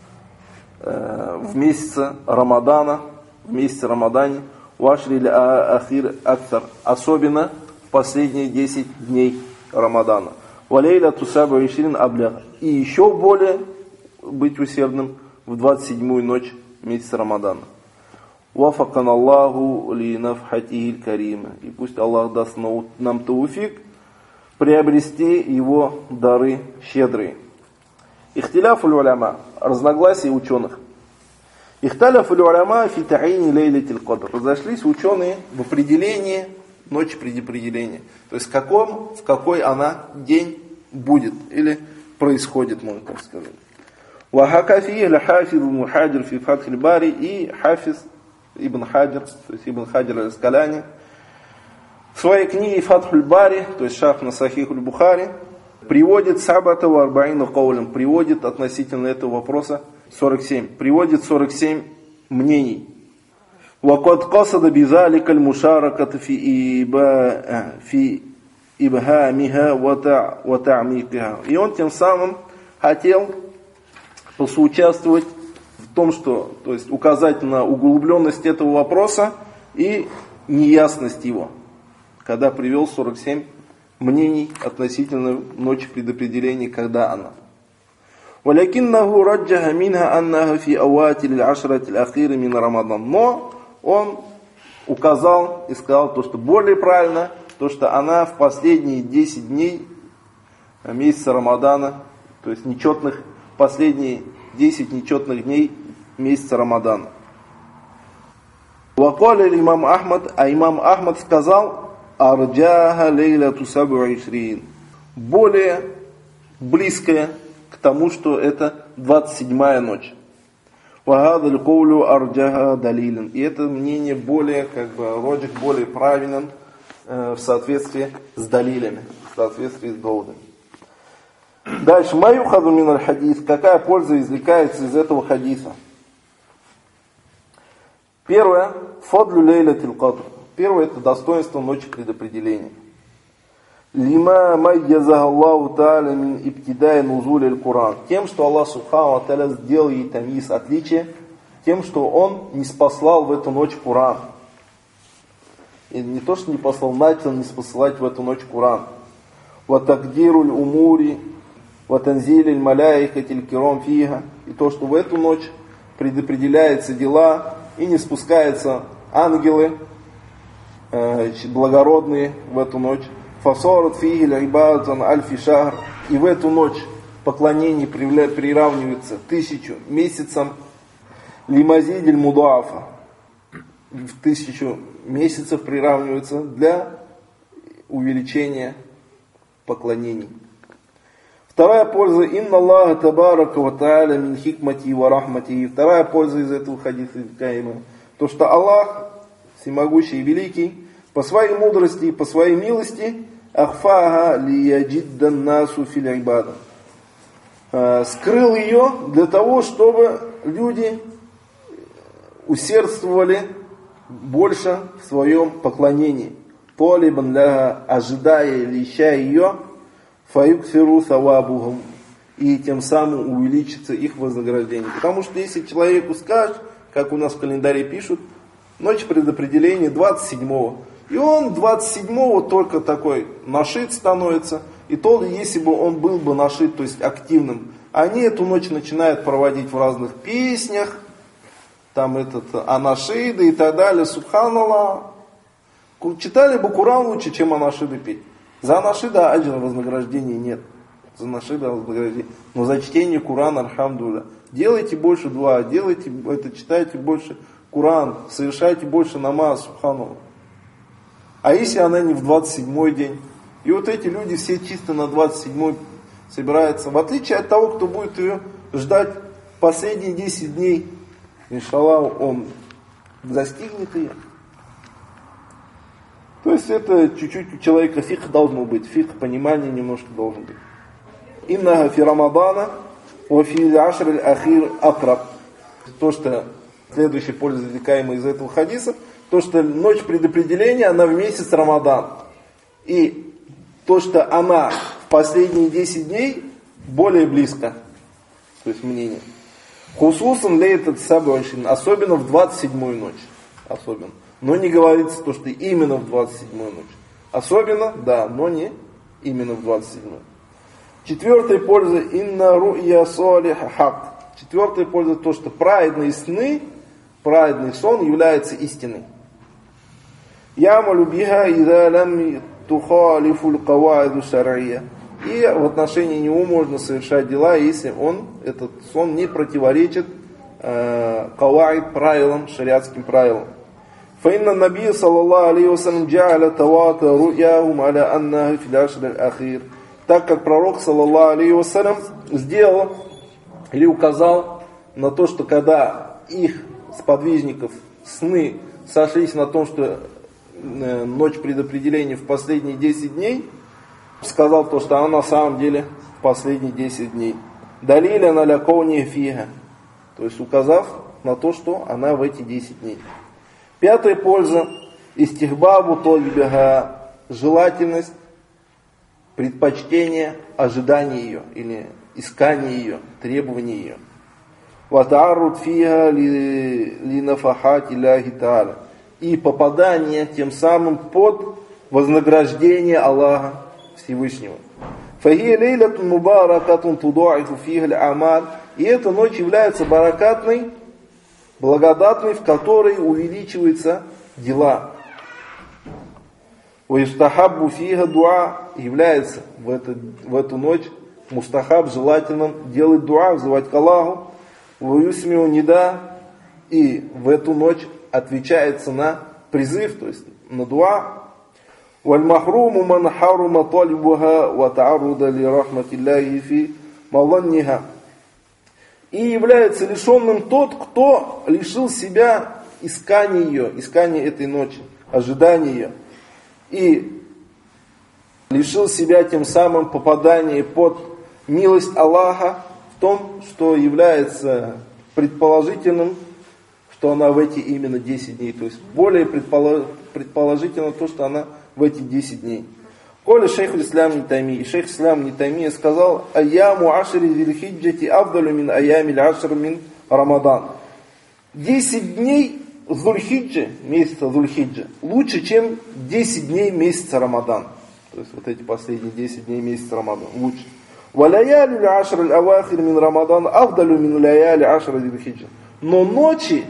в месяце Рамадана, в месяце Рамадане, вашрили ахир актар, особенно в последние 10 дней Рамадана. Валейля тусабу ишрин аблях, и еще более быть усердным в 27-ю ночь месяца Рамадана. Вафакан Аллаху ли нафхатихиль карима, и пусть Аллах даст нам тауфик приобрести его дары щедрые. Ихтиляф уль-уляма, разногласия ученых. Ихталяф уль-уляма фи та'ини лейлатиль кадр. Разошлись ученые в определении ночи предопределения. То есть в какой она день будет или происходит, можно так сказать. Вахакафи аль-хафиз мухаджир фи фатхиль бари, и хафиз Ибн Хаджир, то есть Ибн Хаджир аль-Аскаляни, в своей книге Фатхуль Бари, то есть шарх на Сахихуль Бухари, приводит сабата ва арбаину каулем, приводит относительно этого вопроса 47, приводит 47 мнений. وَقَدْ قَصَدَ بِذَلِكَ الْمُشَارَكَةَ فِي إِبْهَامِهَا وَتَعْمِيقِهَا. И он тем самым хотел посоучаствовать в том, что, то есть указать на углубленность этого вопроса и неясность его, когда привел 47 мнений относительно ночи предопределения, когда она. وَلَكِنَّهُ رَجَّهَ مِنْهَا أَنَّهَا فِي أَوَاتِرِ الْعَشْرَةِ الْأَخِيرِ مِنْ رَمَضَانَ. Но он указал и сказал то, что более правильно, то, что она в последние 10 дней месяца Рамадана, то есть нечетных, последние 10 нечетных дней месяца Рамадана. وَقَالَ имам Ахмад, а имам Ахмад сказал: «Арджаха лейлату саб'у ишрин», более близкая к тому, что это 27-я ночь. وَهَذَا الْقَوْلُ أَرْجَهَا دَلِيلًا. И это мнение более, роджих, более правилен в соответствии с далилями, в соответствии с доводами. Дальше. «Ма юхазу мин аль-хадис». Какая польза извлекается из этого хадиса? Первое. «Фадлю лейлатил кадр». Первое — это достоинство ночи предопределения. «Лима майязаха Аллаху та'аля мин ибтидай нузули аль-Куран». Тем, что Аллах Субхану ва Тааля сделал ей тамиз, отличие, тем, что Он не спаслал в эту ночь Куран. И не то, что не послал, начал не спасать в эту ночь Куран. «Ва тагдируль умури, ва танзилиль маляикатиль киром фиха». И то, что в эту ночь предопределяются дела, и не спускаются ангелы благородные в эту ночь. «Фасорат фиги л'ибадатан альфи шахр». И в эту ночь поклонение приравнивается 1000 месяцам. «Лимазидиль мудаафа». В 1000 месяцев приравнивается для увеличения поклонений. Вторая польза. «Инна Аллаха табарака ва та'аля мин хикмати ва рахмати». Вторая польза из этого хадиса, то, что Аллах, всемогущий и великий, по своей мудрости и по своей милости, ахфаха лияджиддан насу фил ибада, скрыл ее для того, чтобы люди усердствовали больше в своем поклонении. Толибан ляха, ожидая или ища ее, фаюкфиру савабухум, и тем самым увеличится их вознаграждение. Потому что если человеку скажешь, как у нас в календаре пишут, ночь предопределения 27-го, и он 27-го только такой нашит становится, и то, если бы он был бы нашит, то есть активным, они эту ночь начинают проводить в разных песнях, там анашиды и так далее, субханаллах. Читали бы Куран лучше, чем анашиды петь. За анашида аджра вознаграждения нет. За анашида вознаграждения. Но за чтение Курана, альхамдулилля. Делайте больше дуа, читайте больше Куран, совершайте больше намаз, субханаллах. А если она не в 27-й день? И вот эти люди все чисто на 27-й собираются. В отличие от того, кто будет ее ждать последние 10 дней, иншаллах, он достигнет ее. То есть это чуть-чуть у человека фикх должно быть, фикх понимания немножко должен быть. Иннага фи Рамадана ва фи ашр аль-ахир акраб. То, что следующая польза, извлекаемая из этого хадиса, то, что ночь предопределения, она в месяц Рамадан. И то, что она в последние 10 дней, более близко. То есть мнение. Хусусан лейтат сабуаншин, особенно в 27-ю ночь. Особенно. Но не говорится то, что именно в 27-ю ночь. Особенно, да, но не именно в 27-ю. Четвертая польза. Инна ру'я салиха хак. Четвертая польза то, что праведные сны, праведный сон является истиной. Ямалю биха ида лам тухалифу л-каваиду шар'ия. И в отношении него можно совершать дела, если этот сон не противоречит каваид правилам, шариатским правилам. Фаинна наби саллаллаху алейхи вассалям джа'аля тавата ру'яхум аля аннахи фил ашр аль-ахир. Так как пророк саллаллаху алейхи вассалям сделал или указал на то, что когда их сподвижников сны сошлись на том, что ночь предопределения в последние 10 дней, сказал то, что она на самом деле в последние 10 дней. Далиля на лякоуни фига. То есть указав на то, что она в эти 10 дней. Пятая польза. Истихбабу тольбиха. Желательность, предпочтение, ожидание ее. Или искание ее, требование ее. Ватаарут фига линафахати ляхи та'аля. И попадание тем самым под вознаграждение Аллаха Всевышнего. Фахия лейлатун мубаракатун туду'ифу фиха аль-амаль. И эта ночь является баракатной, благодатной, в которой увеличиваются дела. Уистахаббу фиха дуа. Является в эту ночь мустахаб, желательным делать дуа, взывать к Аллаху. Ваюсмиу нида. И в эту ночь отвечается на призыв, то есть на дуа. وَالْمَحْرُومُ مَنْ حَرُمَ طَلْبُهَا وَتَعَرُّضَ لِرَحْمَةِ اللَّهِ فِي مَظَنِّهَا. И является лишенным тот, кто лишил себя искания этой ночи, ожидания ее. И лишил себя тем самым попадания под милость Аллаха в том, что является предположительным, что она в эти именно 10 дней. То есть более предположительно то, что она в эти 10 дней. Коли шейх ислам ибн Таймия, шейх ислам ибн Таймия сказал: «Айяму ашри зилхиджати афдалю мин айями ашр мин Рамадан». 10 дней Зульхиджи, месяца Зульхиджи, лучше, чем 10 дней месяца Рамадан. То есть вот эти последние 10 дней месяца Рамадан лучше. «Валяяли ашр аль-авахир мин Рамадан афдалю мин ляяли ашр зилхиджи». Но ночи,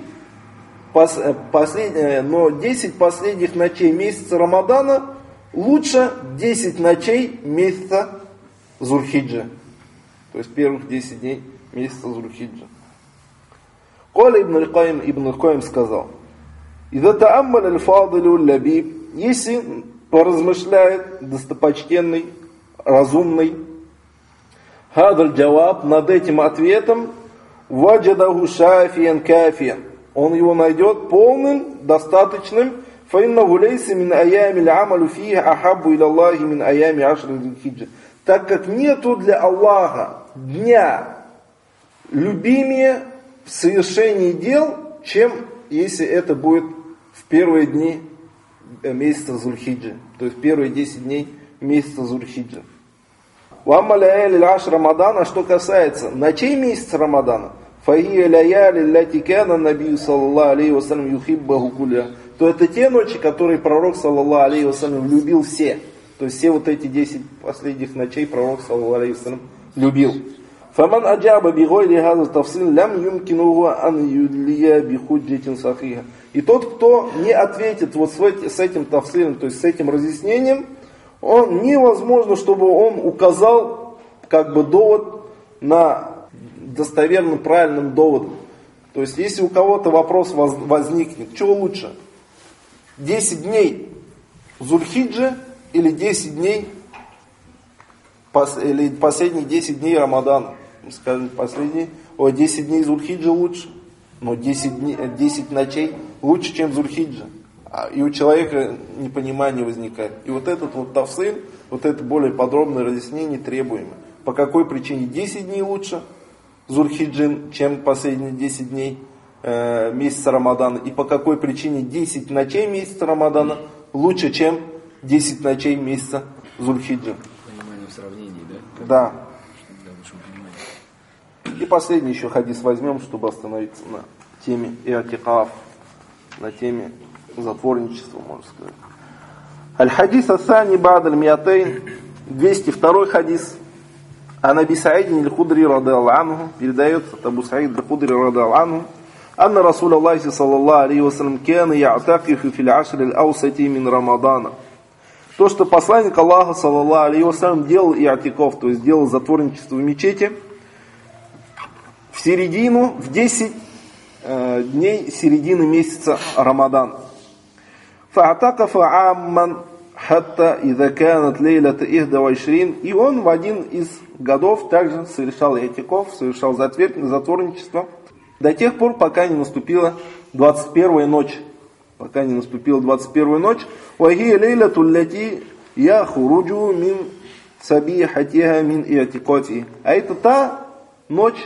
но 10 последних ночей месяца Рамадана лучше 10 ночей месяца Зульхиджа. То есть первых 10 дней месяца Зульхиджа. Коля ибн аль-Каим сказал: «Иза тааммаль аль-фадилю лабиб», если поразмышляет достопочтенный, разумный, хадаль джаваб, над этим ответом, ваджадаху шафиян кафиян, он его найдет полным, достаточным, فإنه ليس من أيام العمل فيها أحب إلى الله من أيام عشر ذي الحجة. Так как нету для Аллаха дня любимее в совершении дел, чем если это будет в первые дни месяца Зульхиджи, то есть первые 10 дней месяца Зульхиджи. وأما ليالي العشر Рамадан, а что касается ночей месяца Рамадана, فهي ليالي التي كان النبي صلى الله عليه وسلم يحبه كلها, то это те ночи, которые пророк, саллаллаху алейхи вассалям, любил все. То есть все вот эти 10 последних ночей пророк, саллаллаху алейхи вассалям, любил. فَمَنْ أَجَابَ بِغَيْرِ هَذَا التَّفْصِيلِ لَمْ يُمْكِنُهُ أَنْ يُدْلِيَ بِحُجَّةٍ صَحِيحٍ. И тот, кто не ответит вот с этим тафсилем, то есть с этим разъяснением, он невозможно, чтобы он указал как бы довод на достоверным, правильным доводом. То есть если у кого-то вопрос возникнет, что лучше? 10 дней Зульхиджи или 10 дней, или последние 10 дней Рамадана. Скажем, 10 дней Зульхиджи лучше, но 10 ночей лучше, чем Зульхиджи. И у человека непонимание возникает. И вот этот вот тафсил, вот это более подробное разъяснение требуемо. По какой причине 10 дней лучше Зульхиджи, чем последние 10 дней месяца Рамадана, и по какой причине 10 ночей месяца Рамадана лучше, чем 10 ночей месяца Зульхиджа. Понимание в сравнении, да? Да. И последний еще хадис возьмем, чтобы остановиться на теме иатикаф, на теме затворничества, можно сказать. Аль-хадис ас-сани ба'д аль-миатейн, 202 хадис. Ан Аби Саидин аль-Худри радиаллаху анху, передается от Абу Саид аль-Худри радиаллаху анху, анна Расул Аллахи саллаллаху алейхи вассалям кана я'такифу фил ашр аль-аусати мин Рамадана. То, что посланник Аллаха саллаллаху алейхи вассалям делал иатиков, то есть делал затворничество в мечети, в середину, в 10 дней середины месяца Рамадан. Фа'атакафа амман хатта идha канат лейлата 21. И он в один из годов также совершал иатиков, совершал затворничество до тех пор, пока не наступила 21 ночь. Пока не наступила 21 ночь. وَهِيَ لَيْلَةُ الَّتِي يَخْرُجُ مِنْ سَبِيحَتِهَا مِنْ إِعْتِقَاتِهِ. А это та ночь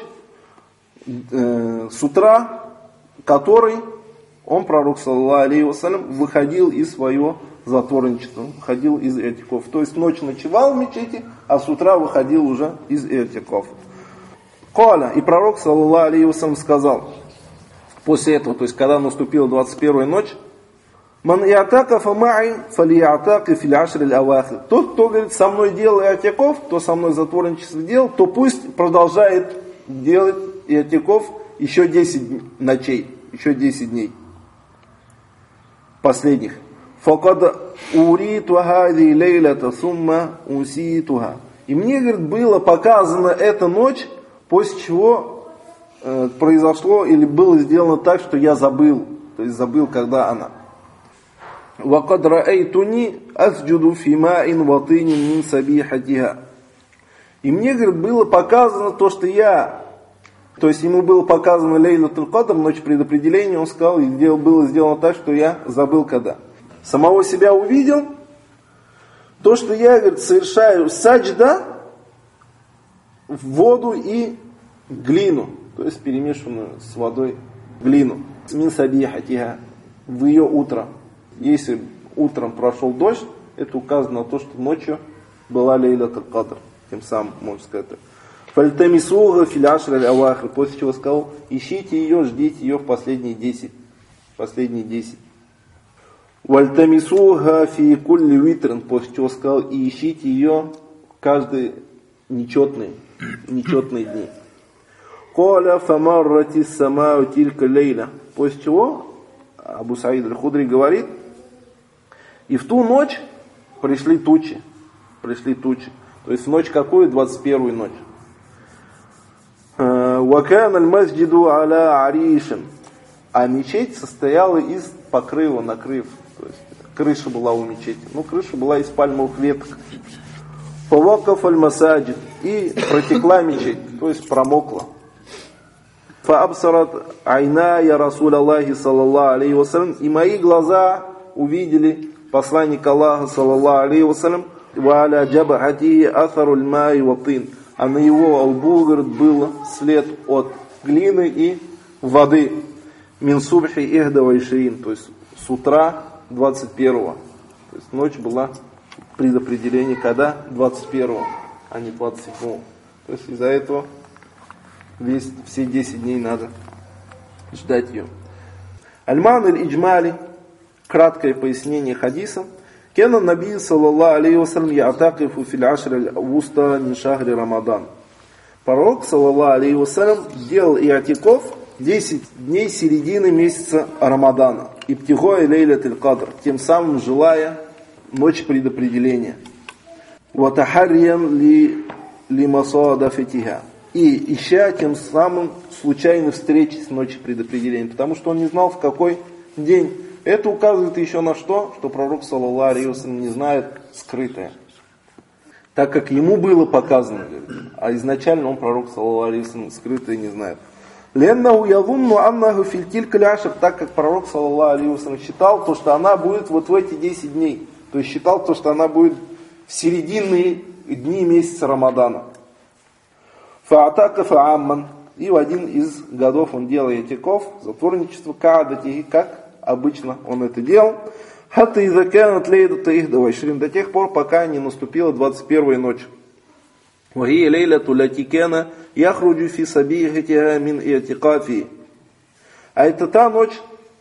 с утра, которой он, пророк, саллаллаху алейхи вассалям, выходил из своего затворничества, выходил из иатиков. То есть ночь ночевал в мечети, а с утра выходил уже из иатиков. Каля, и пророк, саллаллаху алейхи вассалям, сказал, после этого, то есть когда наступила 21 ночь, «Ман иатакафа ма'и фалиатаки фил ашр аль-авахир». Тот, кто, говорит, со мной делал иатиков, кто со мной затворничество делал, то пусть продолжает делать иатиков еще 10 ночей, еще 10 дней последних. «Факад уриту хади лейлата сумма уситуха». И мне, говорит, было показано эта ночь, после чего произошло или было сделано так, что я забыл, то есть забыл, когда она. وَقَدْ رَأَيْتُنِي أَسْجُدُ فِي مَاءٍ وَطِينٍ مِنْ سَبِيحَتِهَا. И мне, говорит, было показано то, что я То есть ему было показано Лейлатуль Кадр, ночь предопределения, он сказал, и было сделано так, что я забыл когда. Самого себя увидел, то, что я, говорит, совершаю саджда в воду и глину, то есть перемешанную с водой глину. Мин сабихатиха, в ее утро. Если утром прошел дождь, это указано на то, что ночью была Лейлатуль Кадр. Тем самым, можно сказать так. Фальтамисуга филяшр аль-авахр, после чего сказал, ищите ее, ждите ее в последние 10. Вальтамисуга фи кулли витрн, после чего сказал, и ищите ее каждые нечетные дни. Коля фамаррати самау тилька лейля, после чего Абу Саид аль-Худри говорит, и в ту ночь пришли тучи. То есть ночь какую? 21-ю ночь. Вакан аль-масджиду аля аришин. А мечеть состояла из покрыва, накрыв. То есть крыша была у мечети. Крыша была из пальмовых веток. Фавакаф аль-масаджид. И протекла мечеть, то есть промокла. Фаабсарат айна я Расул Аллахи саллаллаху алейхи вассалям. И мои глаза увидели посланника Аллаха саллаллаху алейхи вассалям. Ва аля джабахати атharul маи ва тин. А на его лбу, говорит, был след от глины и воды. Мин субхи ихда ва ишрин, то есть с утра 21-го. То есть ночь была предопределение, когда 21-го, а не 27-го. То есть из-за этого все 10 дней надо ждать ее. Аль-Ман аль-Иджмали, краткое пояснение хадиса. Кена наби саллаллаху алейхи вассалям я'такифу фил ашр аль-вуста мин шахри Рамадан. Пророк саллаллаху алейхи вассалям делал иатиков 10 дней середины месяца Рамадана. Ибтигой лейлатуль кадр, тем самым желая ночь предопределения. Ватахарьям ли масадафитиха. И ища тем самым случайно встречи с ночью предопределения, потому что он не знал, в какой день. Это указывает еще на что пророк саллаллаху алейхи вассалям не знает скрытое. Так как ему было показано, а изначально он, пророк саллаллаху алейхи вассалям, скрытое не знает. Леннаху язунну аннаху фил тилькаль ашр, так как пророк саллаллаху алейхи вассалям считал то, что она будет вот в эти 10 дней. То есть считал то, что она будет в серединные дни месяца Рамадана. Фаатака фаамман. И в один из годов он делал этиков, затворничество каадати, как обычно он это делал. Хатта изаканат лейдата ихда ва ишрин, до тех пор, пока не наступила 21-я ночь. Вахия лейлату латикана яхруджу фи сабихатиха мин иатикафи. А это та ночь,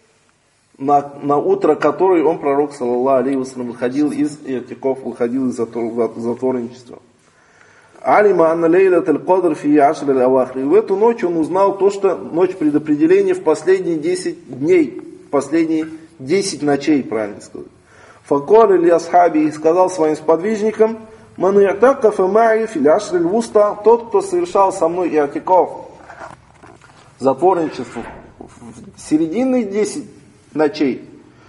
на утро которой он, пророк саллаллаху алейхи вассалям, выходил из иатиков, выходил из затворничества. Алима анна лейлатуль кадр фи ашр аль-авахр. И в эту ночь он узнал то, что ночь предопределения в последние 10 дней, в последние 10 ночей, правильно сказать. Факор или асхаби, сказал своим сподвижникам, ман и'такафа ма'и фи ашр аль-вуста, тот, кто совершал со мной иатиков, затворничество в серединные 10 ночей,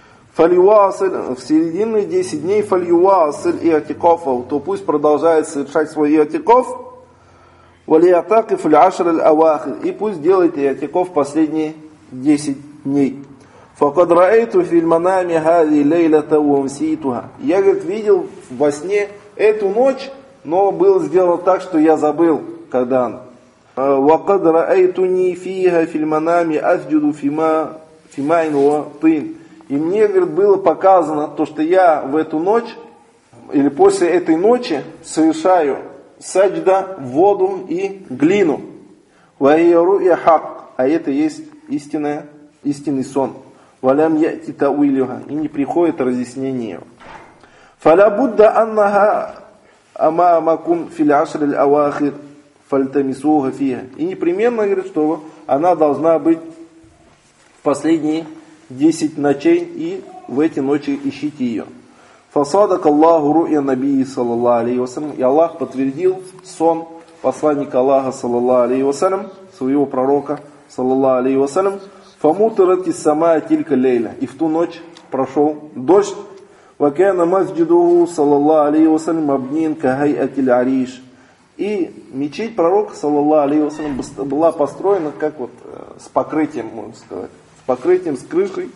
в середине 10 дней фальюасиль иатикофа, то пусть продолжает совершать свой иатикоф, валиатакиф аль-ашр аль-авахир, и пусть делает иатикоф последние 10 дней. Факад раэйту фил манами хази лейлата ва умситуха. Я, говорит, видел во сне эту ночь, но было сделано так, что я забыл, когда она. Вакад раэйтуни фиха фил манами асджуду фимайн ва тин. И мне, говорит, было показано то, что я в эту ночь, или после этой ночи, совершаю саджда в воду и глину. А это есть истинный сон. Валям яти тауилюха. И не приходит разъяснение его. Фаля будда аннаха амамакум фил ашр аль-авахир фальтамисуха фиха. И непременно, говорит, что она должна быть в последние 10 ночей, и в эти ночи ищите ее. Фасадак Аллаху ру'я набии саллаллаху алейхи вассалям. И Аллах подтвердил сон посланника Аллаха саллаллаху алейхи вассалям, своего пророка саллаллаху алейхи вассалям. Фамутарати сама тилька лейля. И в ту ночь прошел дождь. Вакана масджидуху саллаллаху алейхи вассалям абнин кахай атиль ариш. И мечеть пророка, саллаллаху алейхи вассалям, была построена как вот с покрытием, можно сказать. С покрытием, с крышей.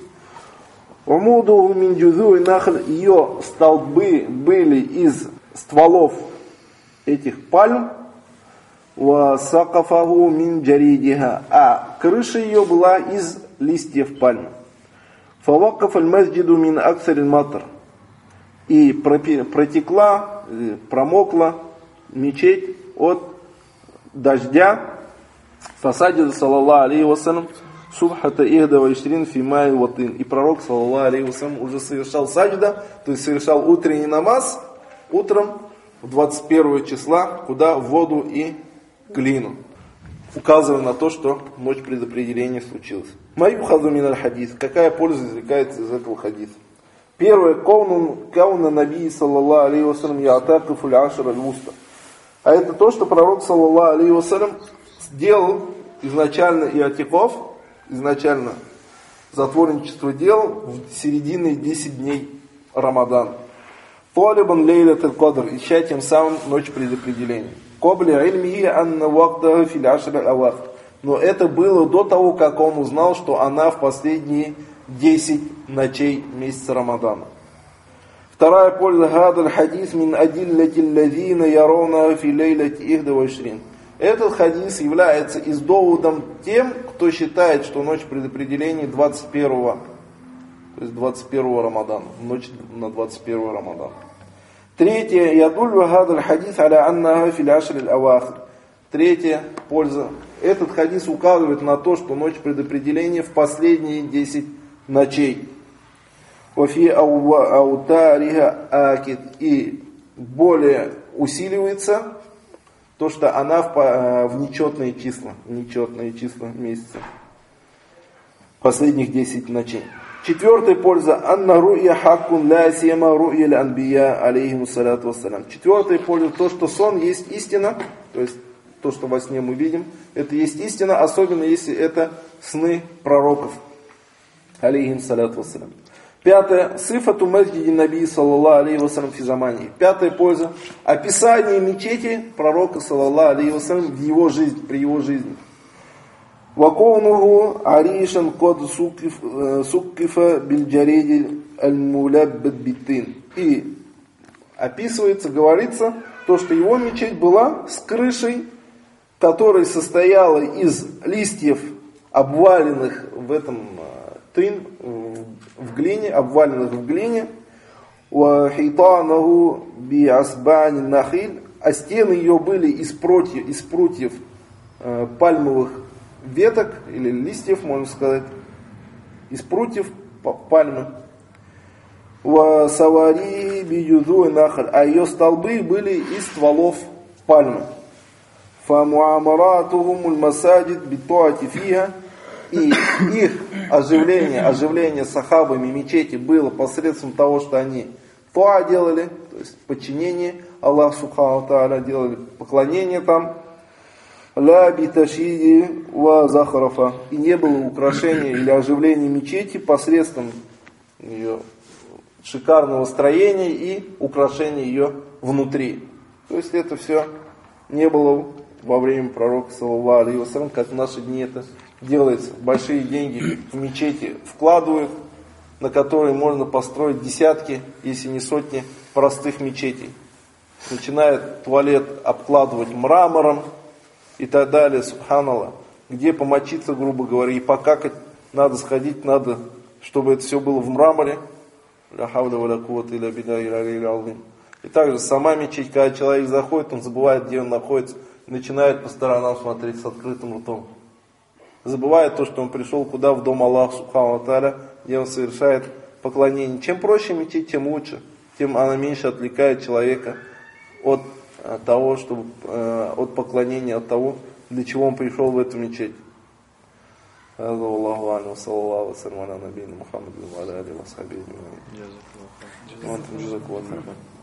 Умудуху мин джузуи нахл, ее столбы были из стволов этих пальм. Ва сакафаху мин джаридиха, а крыша ее была из листьев пальмы. Фавакаф аль-масджиду мин аксарил матр. И протекла, промокла мечеть от дождя. Фасаджида саллаллаху алейхи вассалям субхата ихда ва ишрин фи май ватин. И пророк саллаллаху алейхи вассалям уже совершал саджда, то есть совершал утренний намаз утром в 21 числа, куда в воду и глину, указывая на то, что ночь предопределения случилась. Маюхазу миналь хадис. Какая польза извлекается из этого хадиса? Первое. Кауна наби саллаллаху алейхи вассалям яатакифу аль-ашр аль-вуста. А это то, что пророк саллаллаху алейхи вассалям сделал изначально иатиков, изначально затворничество делал в середине 10 дней Рамадана. Талибан лейлат аль-кадр, ища тем самым ночь предопределения. Кобли ильмихи анна вахта фил ашр аль-авах. Но это было до того, как он узнал, что она в последние 10 ночей месяца Рамадана. Вторая польза хадаль хадис мин адиллати аллазина яrawna фи лейлати ихда ва ишрин. Этот хадис является из доводом тем, кто считает, что ночь предопределения 21-го, то есть 21-го Рамадана, ночь на 21 Рамадана. Третье, ядуллю хадаль хадис аля аннаха фил ашр аль-авахир. Третья польза. Этот хадис указывает на то, что ночь предопределения в последние 10 ночей. Вафи аутариха акид. И более усиливается то, что она в нечетные числа месяца. Последних 10 ночей. Четвертая польза. Анна ру'я хаккун ля сима ру'я аль-анбия алейхиму салату вассалям. Четвертая польза. То, что сон есть истина. То есть то, что во сне мы видим. Это есть истина. Особенно если это сны пророков. Алейхим салату вассалям. Пятое. Сифату масджиди наби саллаллаху алейхи вассалям фи замани. Пятая польза. Описание мечети пророка саллаллаху алейхи вассалям в его жизни, при его жизни. Вакоунуху аришан код суккифа бильджариди аль-муляббад биттин. И описывается, говорится, то, что его мечеть была с крышей, которая состояла из листьев, обваленных в этом тын, в глине, обваленных в глине, вахитанаху би асбани нахиль, а стены ее были из прутьев пальмовых веток или листьев, можно сказать, из прутьев пальмы. Савари биюзуй нахаль, а ее столбы были из стволов пальмы. Фамуамаратухумуль масаджид битуати фиха, и их оживление сахабами мечети было посредством того, что они туа делали, то есть подчинение Аллаху субхану тааля, делали поклонение там. Ла биташиди ва захарафа. И не было украшения или оживления мечети посредством ее шикарного строения и украшения ее внутри. То есть это все не было во время пророка саллаллаху алейхи вассалям, как в наши дни это делается. Большие деньги в мечети вкладывают, на которые можно построить десятки, если не сотни простых мечетей. Начинает туалет обкладывать мрамором и так далее, субханаллах. Где помочиться, грубо говоря, и покакать, надо сходить, надо, чтобы это все было в мраморе. И также сама мечеть, когда человек заходит, он забывает, где он находится, начинает по сторонам смотреть с открытым ртом. Забывает то, что он пришел куда? В дом Аллаха субхану тааля, где он совершает поклонение. Чем проще мечеть, тем лучше. Тем она меньше отвлекает человека от того, чтобы, от поклонения, от того, для чего он пришел в эту мечеть. Аллаху алейхи саллаллаху алейхи ва саллям.